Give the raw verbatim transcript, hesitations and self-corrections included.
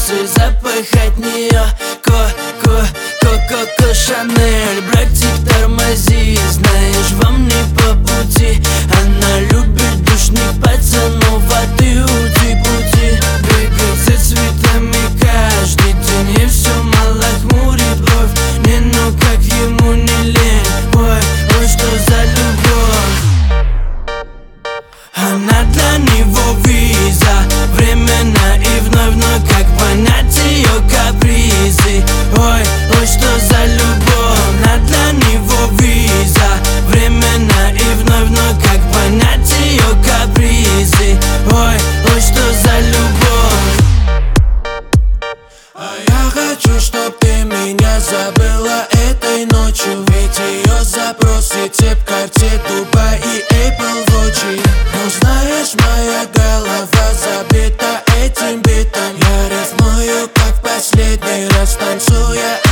волосы, запах от нее Ко-ко, ко-ко-ко, Шанель. Братик, тормози, знаешь, вам не по пути. Она любит душных пацанов, а ты уйди пути. Бегать за цветами каждый день, и все мало хмурит бровь. Не, ну как ему не лень, ой, ой, что за любовь. Она для него виза, временно и вновь, но как понять ее капризы? Ой, ой, что за любовь. Она для него виза, временно и вновь, но как понять ее капризы? Ой, ой, что за любовь. А я хочу, чтоб ты меня забыла этой ночью. Ведь ее запросы тип карте, Дубай и Apple Watch. Ну знаешь, моя голова забита этим битом. Я рифмую, как в последний раз, танцуя